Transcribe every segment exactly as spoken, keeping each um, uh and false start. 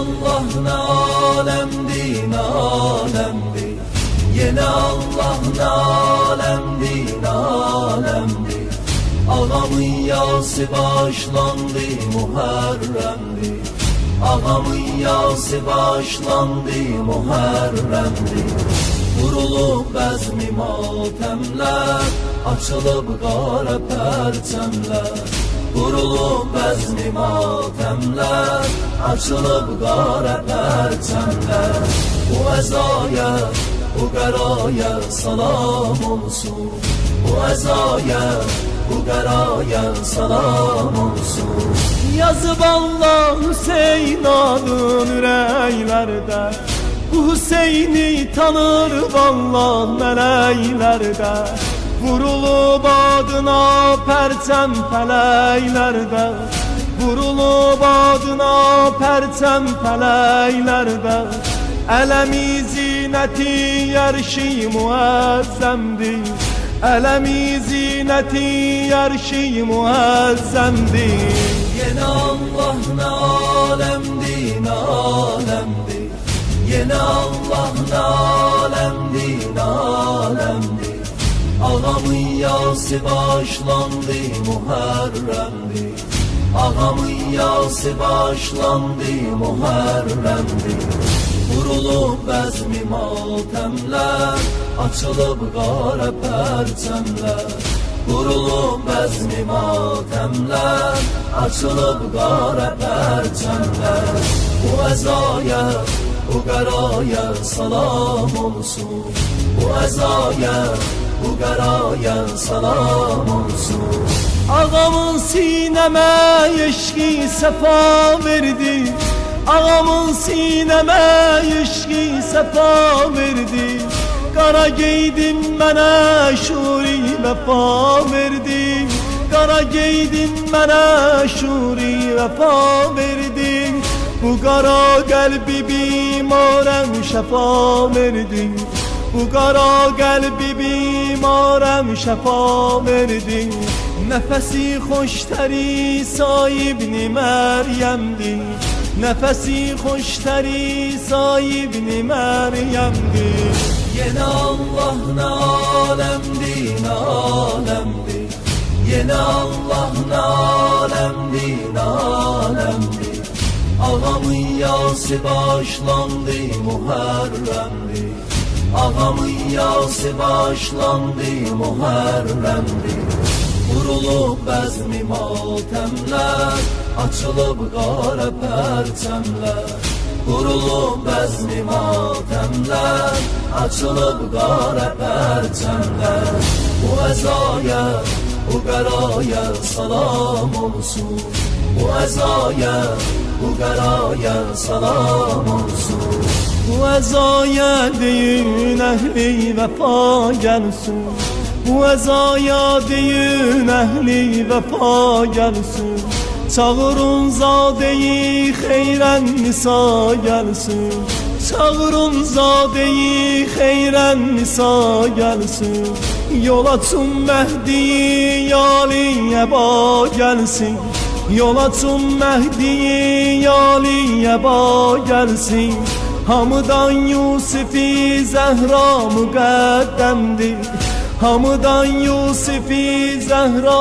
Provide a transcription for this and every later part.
Allah ne alemdi, ne alemdi. Yine Allah ne alemdi, ne alemdi. Ağamın yası başlandı Muharremdi. Ağamın yası başlandı Muharremdi. Vurulup bezmi matemler, açılıp qara pərçəmlər. Vurulup bezmi matemler, açılıp qara pərçəmlər. Bu əzaya, bu qəraya salam olsun. Bu əzaya, bu qəraya salam olsun. Yazıb Allah Hüseyin adın ürəklərdə. Bu Hüseyni tanır vallah mələklərdə. Vurulub adına pərçəm fələklərdə. Vurulub adına pərçəm fələklərdə. Ələmi zinəti yarşı müəzzəmdir. Ələmi zinəti yarşı müəzzəmdir. Yine Allah ne alemdi, ne alemdi. Yine Allah ne alemdi, ne alemdi. Ağamın yası başlandı Muharremdi. Ağamın yası başlandı Muharremdi. Vurulup bezmi matemler, açılıp qara pərçəmlər. Vurulup bezmi matemler, açılıp qara pərçəmlər. Bu əzaya, bu qəraya salam olsun. Bu əzaya, bu qəraya salam olsun. Ağamın sinəmə eşqi səfa verdi. Ağamın sinəmə eşqi səfa verdi. Qara geydim mənə şuri vəfa verdi. Qara geydim mənə şuri vəfa verdi. Bu qara qəlbi bimarəm şəfa verdi. Bu qara qəlbi bimarəm şəfa verdi. Nəfəsi xoştəri sahibni Məryəmdi. Nəfəsi xoştəri sahibni Məryəmdi. Yine Allah ne alemdi, ne alemdi. Yine Allah ne alemdi, ne alemdi. Ağamın yası başlandı Muharremdi. Ağamın yası başlandı Muharremdi. Vurulup bezmi matemler, açılıp qara pərçəmlər. Vurulup bezmi matemler, açılıp qara pərçəmlər. Bu əzaya, bu qəraya salam olsun. Bu əzaya, bu qəraya salam olsun. Bu əzaya deyin əhli vəfa gəlsin. Bu əzaya deyin əhli vəfa gəlsin. Çağırın zadeyi xeyrən nisa gəlsin. Çağırın zadeyi xeyrən nisa gəlsin. Yol açın Məhdi yali yəba gəlsin. Yol açın Məhdi yali yəba gəlsin. Hamıdan Yusifi Zəhra müqəddəmdir. Hamıdan Yusifi Zəhra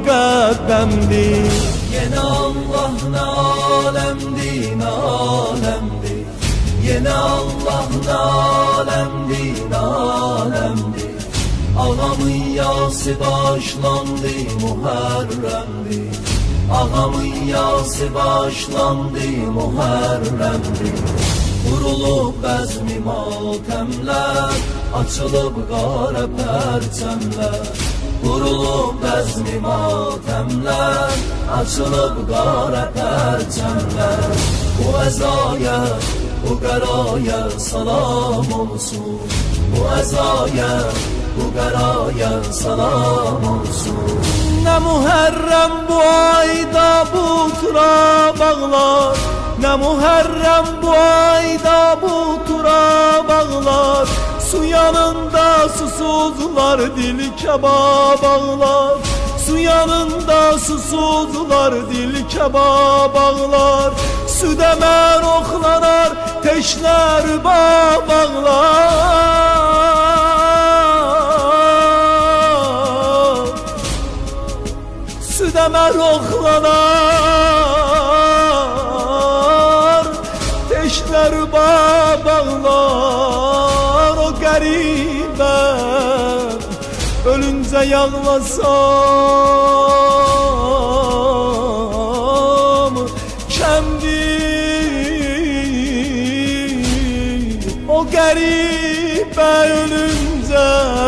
müqəddəmdir. Yine Allah ne alemdi, ne alemdi. Yine Allah ne alemdi, ne alemdi. Ağamın yası başlandı Muharremdi. Ağamın yası başlandı Muharremdi. Vurulup bezmi matemler, açılıp qara pərçəmlər. Vurulup bezmi matemler, açılıp qara pərçəmlər. Bu əzaya, bu qəraya salam olsun. Bu əzaya, bu qəraya salam olsun. Nə Muharrem bu ayda bu tura bağlar. Nə Muharrem bu ayda bu tura bağlar. Su yanında susuzlar dil kebab ağlar. Su yanında susuzlar dil kebab ağlar. Südəmər oxlanar, teşlər bağlar. Südəmər oxlanar, teşlər bağlar. O qəribə ölüncə yağlasam kəmdir. O qəribə ölüncə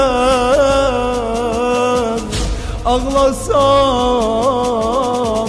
ağlasam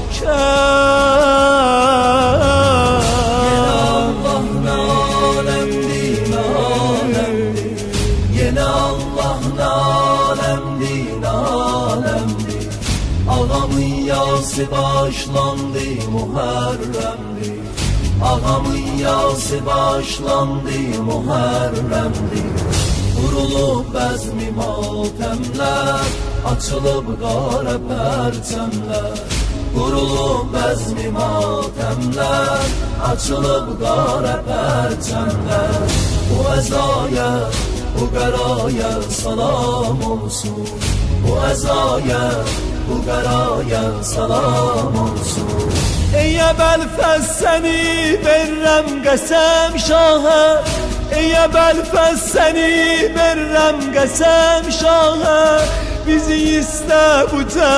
yası başlandı Muharrem'di. Ağamın yası başlandı Muharrem'di. Vurulub bəzmi matəmlər, açılıb qara pərçəmlər. Vurulub bəzmi matəmlər, açılıb qara pərçəmlər. Bu əzaya, bu qəraya salam olsun. Bu əzaya, bu qəraya salam olsun. Ey Əbəlfəz səni verirəm qəsəm şahə. Ey Əbəlfəz səni verirəm qəsəm şahə. Bizi istə bu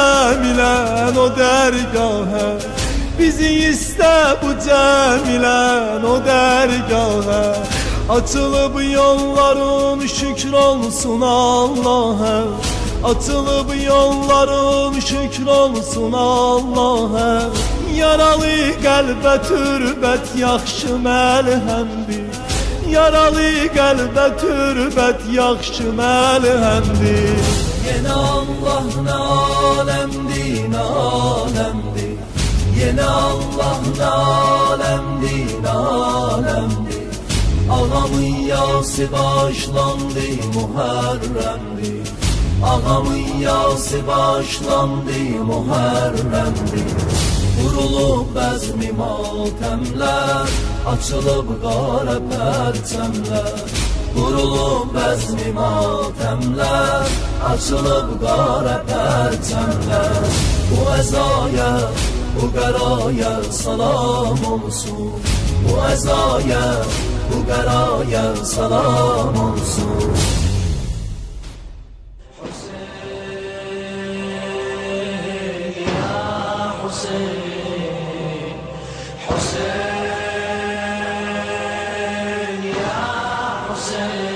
cəmilən o dərgahə. Bizi istə bu cəmilən o dərgahə. Açılıb yolların şükür olsun Allah'a. Açılıb yolların şükür olsun Allah'a. Yaralı qəlbə türbət yaxşı məlhəmdir. Yaralı qəlbə türbət yaxşı məlhəmdir. Yenə Allah nə aləmdir, nə aləmdir. Yenə Allah nə aləmdir, nə aləmdir. Ağamın yası başlandı Muharrem'dir. Ağamın yası başlandı Muharrem'dir. Vurulub bəzmi matəmlər, açılıb qara pərçəmlər. Vurulub bəzmi matəmlər, açılıb qara pərçəmlər. Bu əzaya, bu qəraya salam olsun. Bu əzaya, bu qəraya salam olsun. حسين يا حسين